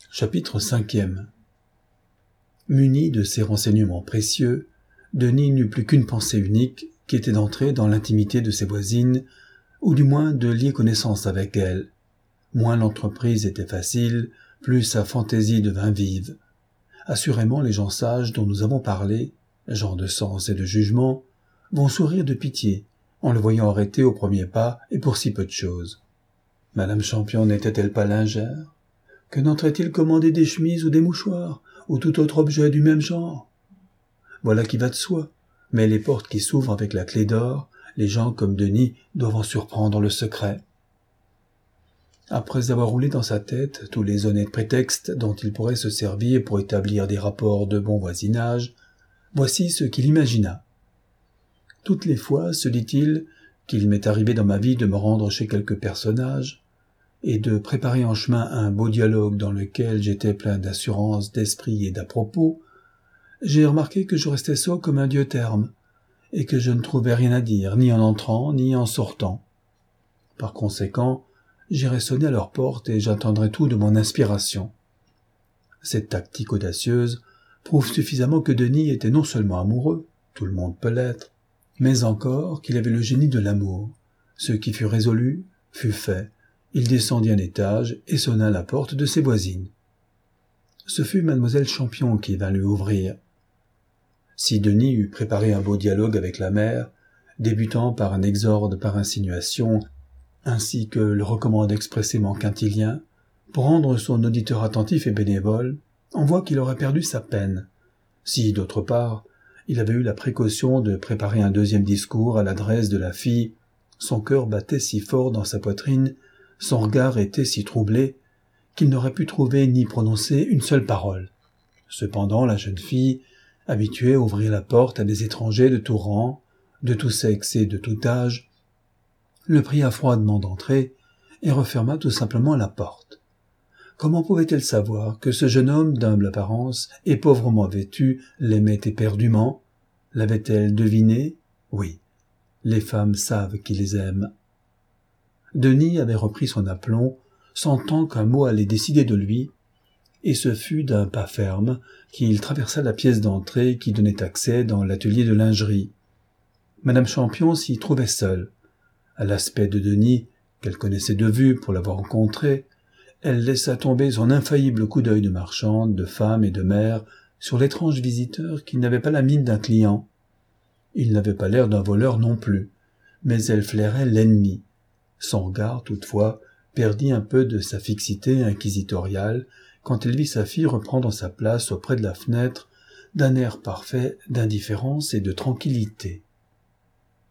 Chapitre 5e. Muni de ces renseignements précieux, Denis n'eut plus qu'une pensée unique, qui était d'entrer dans l'intimité de ses voisines, ou du moins de lier connaissance avec elles. Moins l'entreprise était facile, plus sa fantaisie devint vive. Assurément, les gens sages dont nous avons parlé, gens de sens et de jugement, vont sourire de pitié en le voyant arrêté au premier pas et pour si peu de choses. Madame Champion n'était-elle pas lingère? Que n'entrait-il commander des chemises ou des mouchoirs, ou tout autre objet du même genre? Voilà qui va de soi, mais les portes qui s'ouvrent avec la clé d'or, les gens comme Denis doivent en surprendre le secret. Après avoir roulé dans sa tête tous les honnêtes prétextes dont il pourrait se servir pour établir des rapports de bon voisinage, voici ce qu'il imagina. Toutes les fois, se dit-il, qu'il m'est arrivé dans ma vie de me rendre chez quelques personnages, et de préparer en chemin un beau dialogue dans lequel j'étais plein d'assurance, d'esprit et d'à-propos, j'ai remarqué que je restais sot comme un dieu terme, et que je ne trouvais rien à dire, ni en entrant, ni en sortant. Par conséquent, j'irai sonner à leur porte et j'attendrai tout de mon inspiration. Cette tactique audacieuse prouve suffisamment que Denis était non seulement amoureux, tout le monde peut l'être, mais encore qu'il avait le génie de l'amour. Ce qui fut résolu fut fait. Il descendit un étage et sonna à la porte de ses voisines. Ce fut mademoiselle Champion qui vint lui ouvrir. Si Denis eut préparé un beau dialogue avec la mère, débutant par un exorde par insinuation, ainsi que le recommande expressément Quintilien, pour rendre son auditeur attentif et bénévole, on voit qu'il aurait perdu sa peine. Si, d'autre part, il avait eu la précaution de préparer un deuxième discours à l'adresse de la fille, son cœur battait si fort dans sa poitrine, son regard était si troublé, qu'il n'aurait pu trouver ni prononcer une seule parole. Cependant, la jeune fille, habituée à ouvrir la porte à des étrangers de tout rang, de tout sexe et de tout âge, le pria froidement d'entrer et referma tout simplement la porte. Comment pouvait-elle savoir que ce jeune homme d'humble apparence et pauvrement vêtu l'aimait éperdument? L'avait-elle deviné? Oui, les femmes savent qui les aiment. Denis avait repris son aplomb, sentant qu'un mot allait décider de lui, et ce fut d'un pas ferme qu'il traversa la pièce d'entrée qui donnait accès dans l'atelier de lingerie. Madame Champion s'y trouvait seule. À l'aspect de Denis, qu'elle connaissait de vue pour l'avoir rencontré, elle laissa tomber son infaillible coup d'œil de marchande, de femme et de mère sur l'étrange visiteur qui n'avait pas la mine d'un client. Il n'avait pas l'air d'un voleur non plus, mais elle flairait l'ennemi. Son regard, toutefois, perdit un peu de sa fixité inquisitoriale quand elle vit sa fille reprendre sa place auprès de la fenêtre d'un air parfait d'indifférence et de tranquillité.